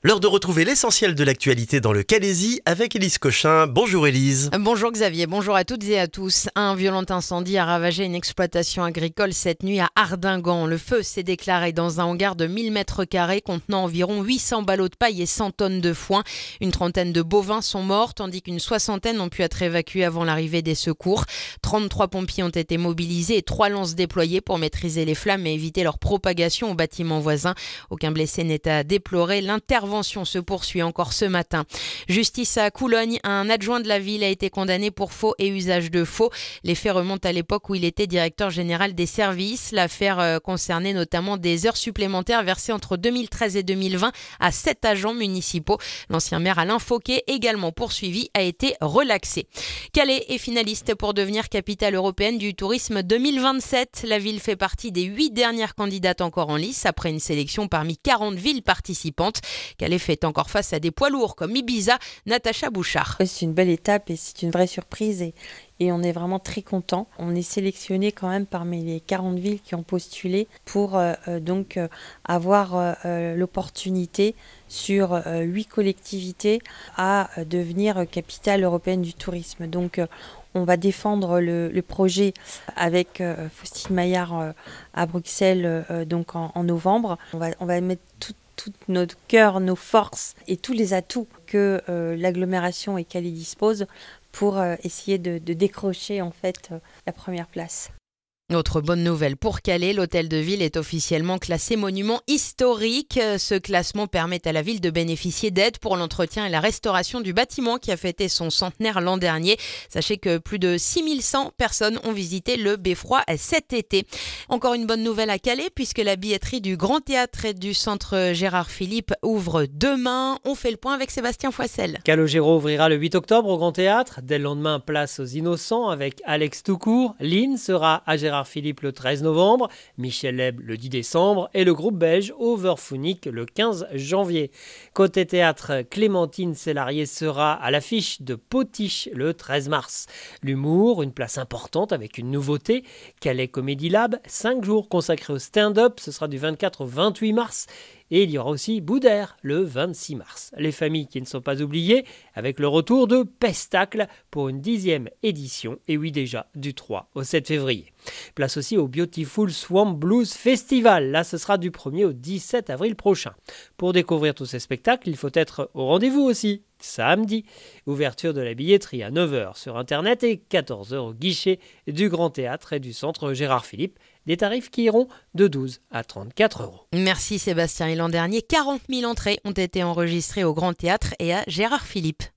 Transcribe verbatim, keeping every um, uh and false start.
L'heure de retrouver l'essentiel de l'actualité dans le Calaisis avec Élise Cochin. Bonjour Élise. Bonjour Xavier, bonjour à toutes et à tous. Un violent incendie a ravagé une exploitation agricole cette nuit à Ardingan. Le feu s'est déclaré dans un hangar de mille mètres carrés contenant environ huit cents ballots de paille et cent tonnes de foin. Une trentaine de bovins sont morts tandis qu'une soixantaine ont pu être évacués avant l'arrivée des secours. trente-trois pompiers ont été mobilisés et trois lances déployées pour maîtriser les flammes et éviter leur propagation aux bâtiments voisins. Aucun blessé n'est à déplorer. L'intervention se poursuit encore ce matin. Justice à Coulogne, un adjoint de la ville a été condamné pour faux et usage de faux. Les faits remontent à l'époque où il était directeur général des services. L'affaire concernait notamment des heures supplémentaires versées entre deux mille treize et deux mille vingt à sept agents municipaux. L'ancien maire Alain Fauquet, également poursuivi, a été relaxé. Calais est finaliste pour devenir capitale européenne du tourisme deux mille vingt-sept. La ville fait partie des huit dernières candidates encore en lice après une sélection parmi quarante villes participantes. Calais fait encore face à des poids lourds comme Ibiza. Natacha Bouchard. C'est une belle étape et c'est une vraie surprise et, et on est vraiment très content. On est sélectionné quand même parmi les quarante villes qui ont postulé pour euh, donc euh, avoir euh, l'opportunité sur euh, huit collectivités à euh, devenir capitale européenne du tourisme. Donc euh, on va défendre le, le projet avec euh, Faustine Maillard euh, à Bruxelles euh, donc en, en novembre. On va, on va mettre tout tout notre cœur, nos forces et tous les atouts que euh, l'agglomération et Calais dispose pour euh, essayer de, de décrocher en fait euh, la première place. Autre bonne nouvelle pour Calais, l'hôtel de ville est officiellement classé monument historique. Ce classement permet à la ville de bénéficier d'aides pour l'entretien et la restauration du bâtiment qui a fêté son centenaire l'an dernier. Sachez que plus de six mille cent personnes ont visité le Beffroi cet été. Encore une bonne nouvelle à Calais puisque la billetterie du Grand Théâtre et du Centre Gérard Philipe ouvre demain. On fait le point avec Sébastien Foissel. Calogero ouvrira le huit octobre au Grand Théâtre. Dès le lendemain, place aux Innocents avec Alex Toucourt. Lynn sera à Gérard Philippe le treize novembre, Michel Leb le dix décembre et le groupe belge Overphonic le quinze janvier. Côté théâtre, Clémentine Sélarié sera à l'affiche de Potiche le treize mars. L'humour, une place importante avec une nouveauté, Calais Comedy Lab, cinq jours consacrés au stand-up, ce sera du vingt-quatre au vingt-huit mars. Et il y aura aussi Boudère le vingt-six mars. Les familles qui ne sont pas oubliées avec le retour de Pestacle pour une dixième édition, et oui déjà du trois au sept février. Place aussi au Beautiful Swamp Blues Festival, là ce sera du premier au dix-sept avril prochain. Pour découvrir tous ces spectacles, il faut être au rendez-vous aussi. Samedi, ouverture de la billetterie à neuf heures sur internet et quatorze heures au guichet du Grand Théâtre et du Centre Gérard Philippe. Des tarifs qui iront de douze à trente-quatre euros. Merci Sébastien. Et l'an dernier, quarante mille entrées ont été enregistrées au Grand Théâtre et à Gérard Philippe.